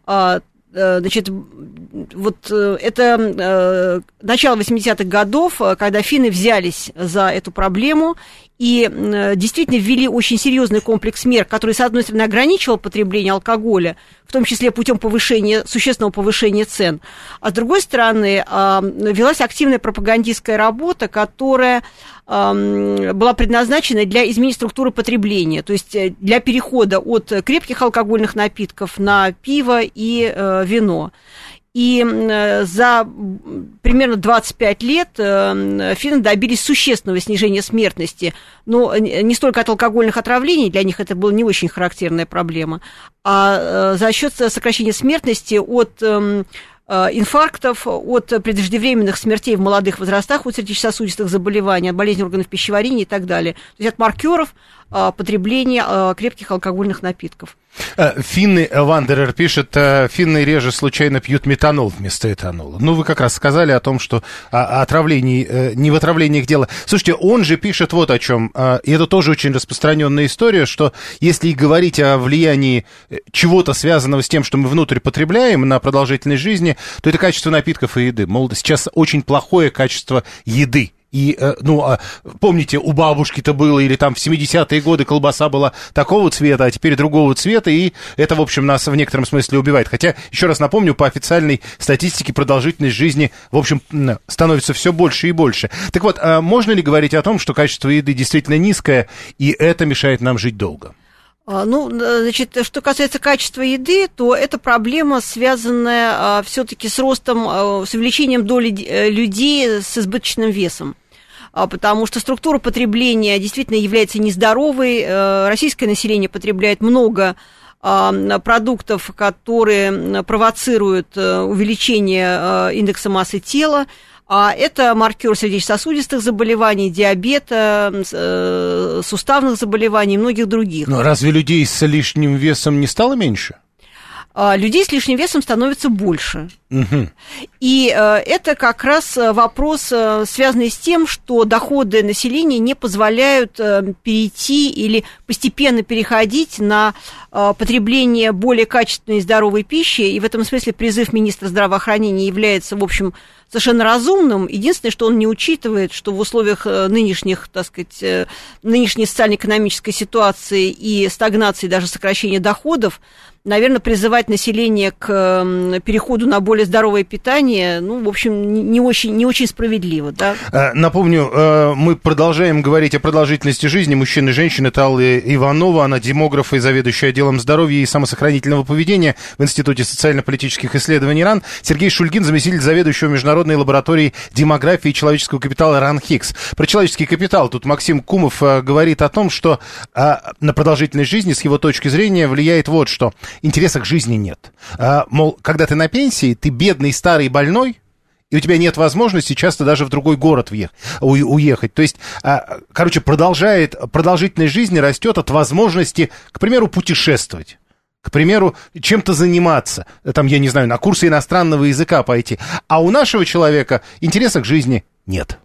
Значит, вот это начало восьмидесятых годов, когда финны взялись за эту проблему и действительно ввели очень серьезный комплекс мер, который, с одной стороны, ограничивал потребление алкоголя, в том числе путем повышения, существенного повышения цен, а с другой стороны, велась активная пропагандистская работа, которая была предназначена для изменения структуры потребления, то есть для перехода от крепких алкогольных напитков на пиво и вино. И за примерно двадцать пять лет финны добились существенного снижения смертности, но не столько от алкогольных отравлений, для них это была не очень характерная проблема, а за счет сокращения смертности от инфарктов, от преждевременных смертей в молодых возрастах, от сердечно-сосудистых заболеваний, от болезней органов пищеварения и так далее. То есть от маркеров потребления крепких алкогольных напитков. Финны, Вандерер пишет, финны реже случайно пьют метанол вместо этанола. Ну, вы как раз сказали о том, что о отравлении, не в отравлениях дело. Слушайте, он же пишет вот о чем, и это тоже очень распространенная история, что если говорить о влиянии чего-то, связанного с тем, что мы внутрь потребляем на продолжительность жизни, то это качество напитков и еды. Мол, сейчас очень плохое качество еды. И, ну, помните, у бабушки-то было, или там в семидесятые годы колбаса была такого цвета, а теперь другого цвета, и это, в общем, нас в некотором смысле убивает. Хотя, еще раз напомню, по официальной статистике продолжительность жизни, в общем, становится все больше и больше. Так вот, можно ли говорить о том, что качество еды действительно низкое, и это мешает нам жить долго? Ну, значит, что касается качества еды, то эта проблема, связанная все-таки с ростом, с увеличением доли людей с избыточным весом. Потому что структура потребления действительно является нездоровой. Российское население потребляет много продуктов, которые провоцируют увеличение индекса массы тела. А это маркер сердечно-сосудистых заболеваний, диабета, суставных заболеваний и многих других. Но разве людей с лишним весом не стало меньше? Людей с лишним весом становится больше. Угу. И это как раз вопрос, связанный с тем, что доходы населения не позволяют перейти или постепенно переходить на потребление более качественной и здоровой пищи. И в этом смысле призыв министра здравоохранения является, в общем, совершенно разумным. Единственное, что он не учитывает, что в условиях нынешних, так сказать, нынешней социально-экономической ситуации и стагнации, даже сокращения доходов, наверное, призывать население к переходу на более здоровое питание, ну, в общем, не очень, не очень справедливо, да? Напомню, мы продолжаем говорить о продолжительности жизни мужчин и женщин. Это Алла Иванова, она демограф и заведующая отделом здоровья и самосохранительного поведения в Институте социально-политических исследований РАН. Сергей Шульгин, заместитель заведующего международной лабораторией демографии и человеческого капитала РАН Хикс. Про человеческий капитал тут Максим Кумов говорит о том, что на продолжительность жизни, с его точки зрения, влияет вот что. Интереса к жизни нет. А, мол, когда ты на пенсии, ты бедный, старый, больной, и у тебя нет возможности часто даже в другой город уехать. То есть, а, короче, продолжает, продолжительность жизни растет от возможности, к примеру, путешествовать. К примеру, чем-то заниматься, там, я не знаю, на курсы иностранного языка пойти. А у нашего человека интереса к жизни нет.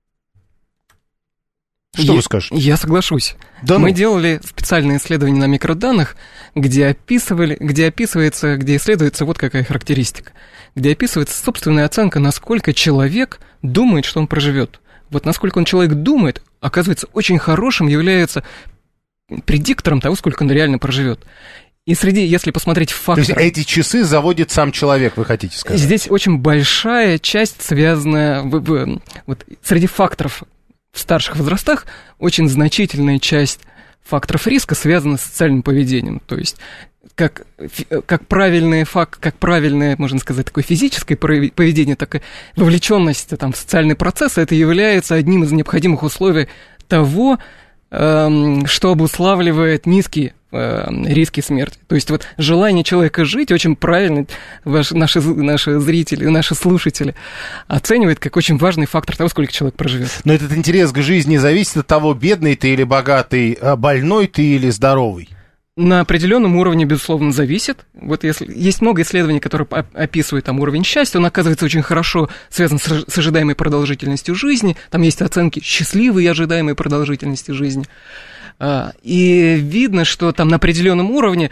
Что я, вы скажете? Я соглашусь. Да Мы ну. делали специальные исследования на микроданных, где описывали, где описывается, где исследуется вот какая характеристика, где описывается собственная оценка, насколько человек думает, что он проживет. Вот насколько он человек думает, оказывается, очень хорошим является предиктором того, сколько он реально проживет. И среди, если посмотреть факторы... То есть эти часы заводит сам человек, вы хотите сказать? Здесь очень большая часть, связанная... В, в, вот, среди факторов в старших возрастах очень значительная часть факторов риска связана с социальным поведением. То есть как, как правильный факт, как правильное, можно сказать, такое физическое поведение, такая вовлеченность там, в социальный процесс, это является одним из необходимых условий того, что обуславливает низкие риски смерти. То есть вот желание человека жить очень правильно ваши, наши, наши зрители, наши слушатели оценивают как очень важный фактор того, сколько человек проживет. Но этот интерес к жизни зависит от того, бедный ты или богатый, больной ты или здоровый. На определенном уровне, безусловно, зависит. Вот если есть много исследований, которые описывают там уровень счастья, он оказывается очень хорошо связан с, с ожидаемой продолжительностью жизни. Там есть оценки счастливой и ожидаемой продолжительности жизни. И видно, что там на определенном уровне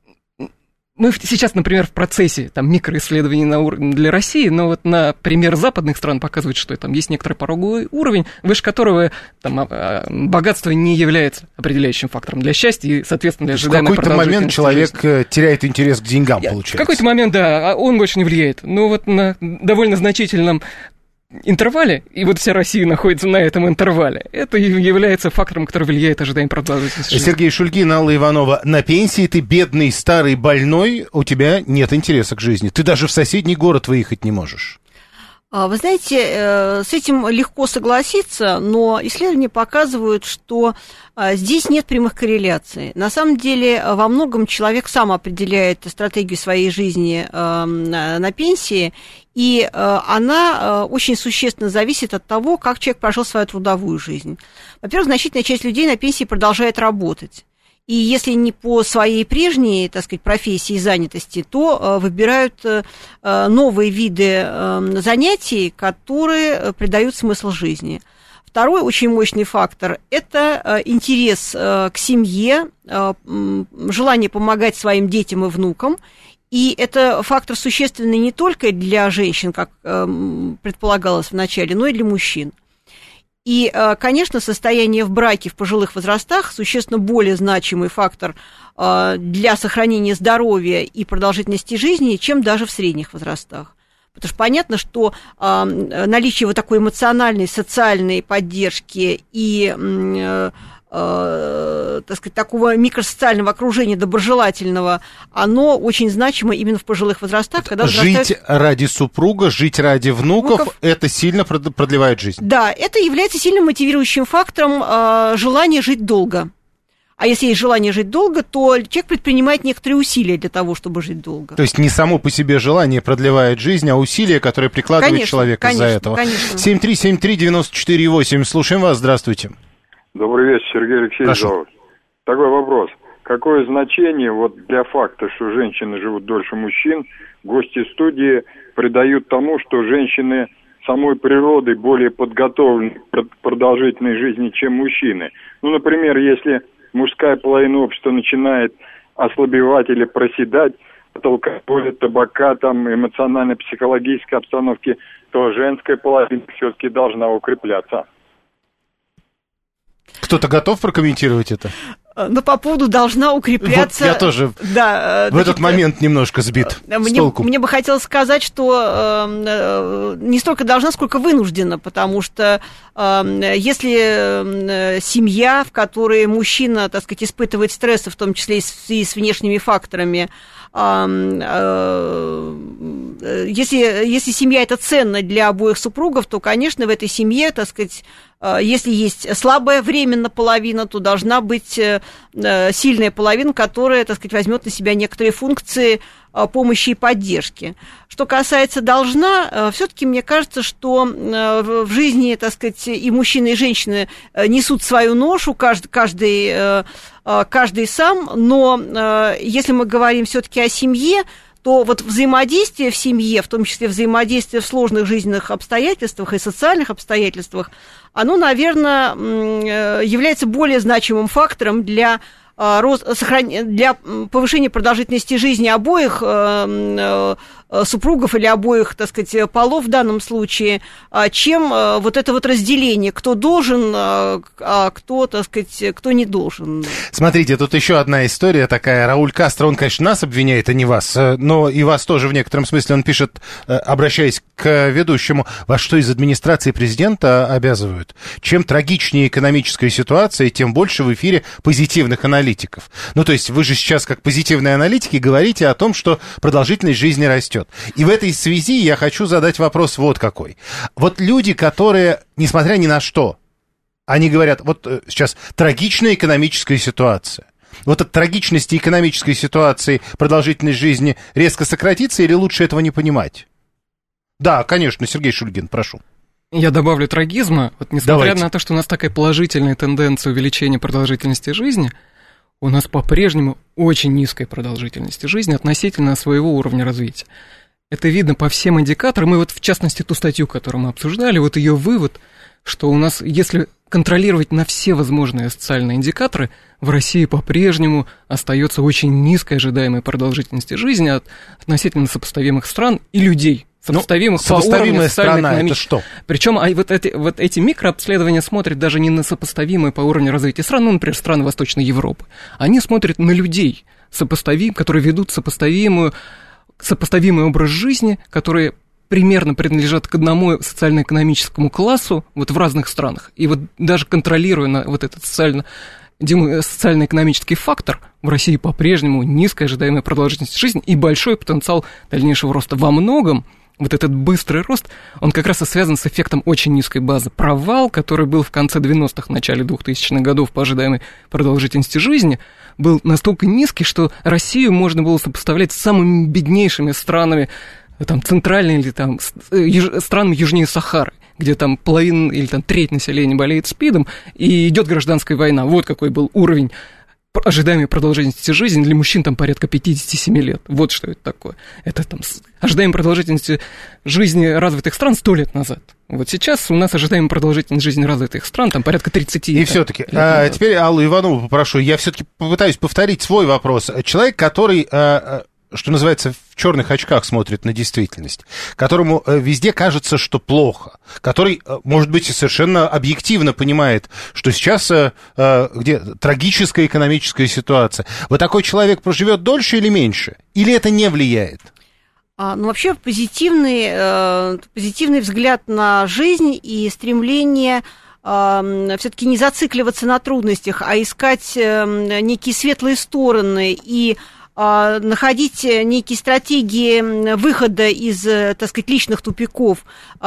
мы сейчас, например, в процессе там, микроисследований на уровне для России, но вот на пример западных стран показывает, что там есть некоторый пороговый уровень, выше которого там, богатство не является определяющим фактором для счастья и, соответственно, для ожидаемой продолжительности жизни. В какой-то момент человек теряет интерес к деньгам, получается. В какой-то момент, да, он больше не влияет. Но вот на довольно значительном интервале, и вот вся Россия находится на этом интервале, это является фактором, который влияет ожидаемой продолжительности жизни. Сергей Шульгин, Алла Иванова, на пенсии, ты бедный, старый, больной, у тебя нет интереса к жизни. Ты даже в соседний город выехать не можешь. Вы знаете, с этим легко согласиться, но исследования показывают, что здесь нет прямых корреляций. На самом деле, во многом человек сам определяет стратегию своей жизни на пенсии, и она очень существенно зависит от того, как человек прожил свою трудовую жизнь. Во-первых, значительная часть людей на пенсии продолжает работать. И если не по своей прежней, так сказать, профессии и занятости, то выбирают новые виды занятий, которые придают смысл жизни. Второй очень мощный фактор – это интерес к семье, желание помогать своим детям и внукам. И это фактор существенный не только для женщин, как предполагалось вначале, но и для мужчин. И, конечно, состояние в браке в пожилых возрастах существенно более значимый фактор для сохранения здоровья и продолжительности жизни, чем даже в средних возрастах. Потому что понятно, что наличие вот такой эмоциональной, социальной поддержки и, так сказать, такого микросоциального окружения доброжелательного, оно очень значимо именно в пожилых возрастах. Когда жить возрастают... ради супруга, жить ради внуков, внуков, это сильно продлевает жизнь. Да, это является сильным мотивирующим фактором э, желания жить долго. А если есть желание жить долго, то человек предпринимает некоторые усилия для того, чтобы жить долго. То есть не само по себе желание продлевает жизнь, а усилия, которые прикладывает конечно, человек конечно, из-за этого. Конечно. семь три семь три девять четыре восемь. Слушаем вас, здравствуйте. Добрый вечер, Сергей Алексеевич зовут. Такой вопрос. Какое значение вот для факта, что женщины живут дольше мужчин, гости студии придают тому, что женщины самой природой более подготовлены к продолжительной жизни, чем мужчины? Ну, например, если мужская половина общества начинает ослабевать или проседать от алкоголя, табака, там, эмоционально-психологической обстановки, то женская половина все-таки должна укрепляться. Кто-то готов прокомментировать это? Ну, по поводу должна укрепляться... Вот я тоже да, в значит, этот момент немножко сбит мне, с толку. Мне бы хотелось сказать, что э, не столько должна, сколько вынуждена, потому что э, если э, семья, в которой мужчина, так сказать, испытывает стрессы, в том числе и с, и с внешними факторами, э, э, если, если семья это ценно для обоих супругов, то, конечно, в этой семье, так сказать, если есть слабая временно половина, то должна быть сильная половина, которая, так сказать, возьмет на себя некоторые функции помощи и поддержки. Что касается должна, все-таки мне кажется, что в жизни, так сказать, и мужчины, и женщины несут свою ношу, каждый, каждый, каждый сам, но если мы говорим все-таки о семье, то вот взаимодействие в семье, в том числе взаимодействие в сложных жизненных обстоятельствах и социальных обстоятельствах, оно, наверное, является более значимым фактором для, для повышения продолжительности жизни обоих супругов или обоих, так сказать, полов в данном случае, чем вот это вот разделение, кто должен, а кто, так сказать, кто не должен. Смотрите, тут еще одна история такая. Рауль Кастро, он, конечно, нас обвиняет, а не вас, но и вас тоже в некотором смысле. Он пишет, обращаясь к ведущему, вас что, из администрации президента обязывают? Чем трагичнее экономическая ситуация, тем больше в эфире позитивных аналитиков. Ну, то есть вы же сейчас, как позитивные аналитики, говорите о том, что продолжительность жизни растет. И в этой связи я хочу задать вопрос вот какой. Вот люди, которые, несмотря ни на что, они говорят, вот сейчас трагичная экономическая ситуация. Вот от трагичности экономической ситуации продолжительность жизни резко сократится или лучше этого не понимать? Да, конечно, Сергей Шульгин, прошу. Я добавлю трагизма. Вот несмотря Давайте. на то, что у нас такая положительная тенденция увеличения продолжительности жизни, у нас по-прежнему очень низкая продолжительность жизни относительно своего уровня развития. Это видно по всем индикаторам, и вот в частности ту статью, которую мы обсуждали, вот ее вывод, что у нас, если контролировать на все возможные социальные индикаторы, в России по-прежнему остается очень низкая ожидаемая продолжительность жизни от относительно сопоставимых стран и людей. Сопоставимых ну, по уровню социально-экономического. Это что? Причем а вот, эти, вот эти микрообследования смотрят даже не на сопоставимые по уровню развития стран, ну, например, страны Восточной Европы. Они смотрят на людей, сопоставим, которые ведут сопоставимую, сопоставимый образ жизни, которые примерно принадлежат к одному социально-экономическому классу вот в разных странах. И вот даже контролируя на вот этот социально социально-экономический фактор, в России по-прежнему низкая ожидаемая продолжительность жизни и большой потенциал дальнейшего роста. Во многом вот этот быстрый рост, он как раз и связан с эффектом очень низкой базы. Провал, который был в конце девяностых, начале двухтысячных годов по ожидаемой продолжительности жизни, был настолько низкий, что Россию можно было сопоставлять с самыми беднейшими странами, там, центральными или там, юж, странами южнее Сахары, где там половина или там треть населения болеет СПИДом, и идет гражданская война. Вот какой был уровень ожидаемой продолжительности жизни для мужчин там порядка пятьдесят семь лет. Вот что это такое. Это там ожидаемая продолжительность жизни развитых стран сто лет назад. Вот сейчас у нас ожидаемая продолжительность жизни развитых стран там порядка тридцать лет. И все-таки, а, теперь Аллу Иванову попрошу, я все-таки попытаюсь повторить свой вопрос. Человек, который, а, что называется, в черных очках смотрит на действительность, которому везде кажется, что плохо, который, может быть, совершенно объективно понимает, что сейчас где трагическая экономическая ситуация. Вот такой человек проживет дольше или меньше? Или это не влияет? А, ну, вообще позитивный, э, позитивный взгляд на жизнь и стремление э, все-таки не зацикливаться на трудностях, а искать э, некие светлые стороны и находить некие стратегии выхода из, так сказать, личных тупиков.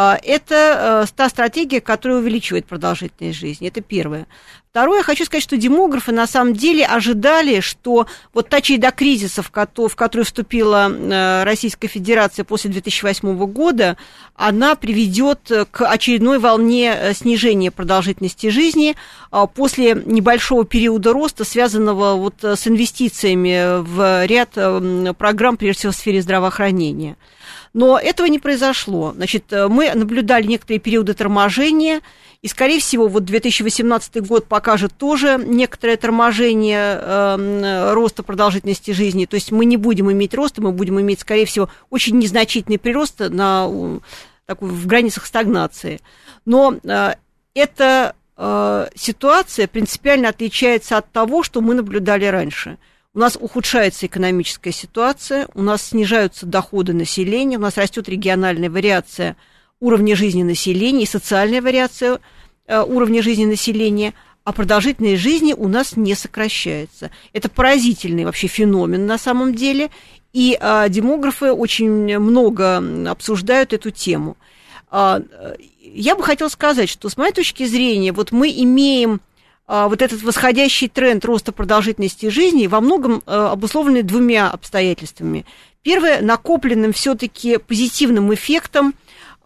Это та стратегия, которая увеличивает продолжительность жизни. Это первое. Второе, я хочу сказать, что демографы на самом деле ожидали, что вот та череда кризисов, в которую вступила Российская Федерация после две тысячи восьмого года, она приведет к очередной волне снижения продолжительности жизни после небольшого периода роста, связанного вот с инвестициями в ряд программ, прежде всего в сфере здравоохранения. Но этого не произошло. Значит, мы наблюдали некоторые периоды торможения, и, скорее всего, вот две тысячи восемнадцатый год покажет тоже некоторое торможение э, роста продолжительности жизни. То есть мы не будем иметь роста, мы будем иметь, скорее всего, очень незначительный прирост на, такой, в границах стагнации. Но э, эта э, ситуация принципиально отличается от того, что мы наблюдали раньше. У нас ухудшается экономическая ситуация, у нас снижаются доходы населения, у нас растет региональная вариация уровня жизни населения и социальная вариация э, уровня жизни населения, а продолжительность жизни у нас не сокращается. Это поразительный вообще феномен на самом деле, и э, демографы очень много обсуждают эту тему. Э, я бы хотела сказать, что с моей точки зрения, вот мы имеем э, вот этот восходящий тренд роста продолжительности жизни во многом э, обусловленный двумя обстоятельствами. Первое, накопленным все-таки позитивным эффектом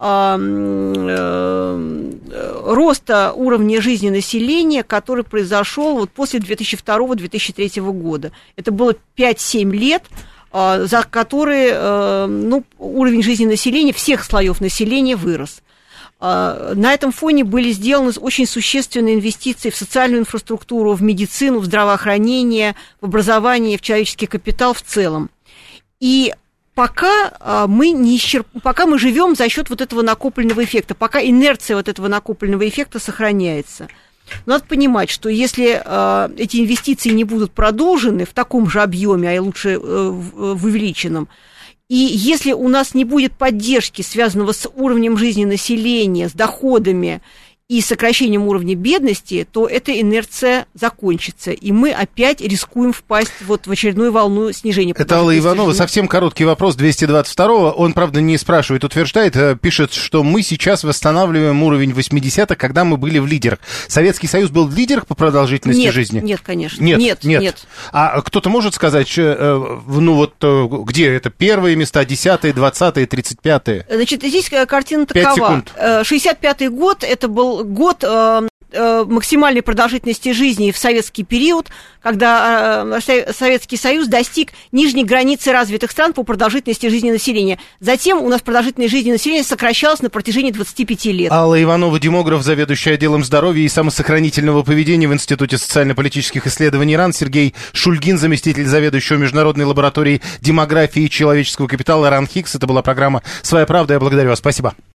роста уровня жизни населения, который произошел вот после две тысячи второго — две тысячи третьего года. Это было пять-семь лет, за которые ну, уровень жизни населения, всех слоев населения вырос. На этом фоне были сделаны очень существенные инвестиции в социальную инфраструктуру, в медицину, в здравоохранение, в образование, в человеческий капитал в целом. И пока мы, не исчерп... пока мы живем за счет вот этого накопленного эффекта, пока инерция вот этого накопленного эффекта сохраняется. Надо понимать, что если э, эти инвестиции не будут продолжены в таком же объеме, а лучше э, в, в увеличенном, и если у нас не будет поддержки, связанного с уровнем жизни населения, с доходами и сокращением уровня бедности, то эта инерция закончится, и мы опять рискуем впасть вот в очередную волну снижения. Это Алла Иванова. Совсем короткий вопрос двести двадцать второго. Он, правда, не спрашивает, утверждает, пишет, что мы сейчас восстанавливаем уровень восьмидесятых, когда мы были в лидерах. Советский Союз был в лидерах по продолжительности нет, жизни? Нет, конечно. Нет, нет, нет. нет. А кто-то может сказать, ну вот где это первые места, десятые, двадцатые, тридцать пятые? Значит, здесь картина такова. шестьдесят пятый год, это был год э, э, максимальной продолжительности жизни в советский период, когда э, Советский Союз достиг нижней границы развитых стран по продолжительности жизни населения. Затем у нас продолжительность жизни населения сокращалась на протяжении двадцати пяти лет. Алла Иванова, демограф, заведующая отделом здоровья и самосохранительного поведения в Институте социально-политических исследований РАН, Сергей Шульгин, заместитель заведующего Международной лабораторией демографии и человеческого капитала РАН Хикс. Это была программа «Своя правда». Я благодарю вас. Спасибо.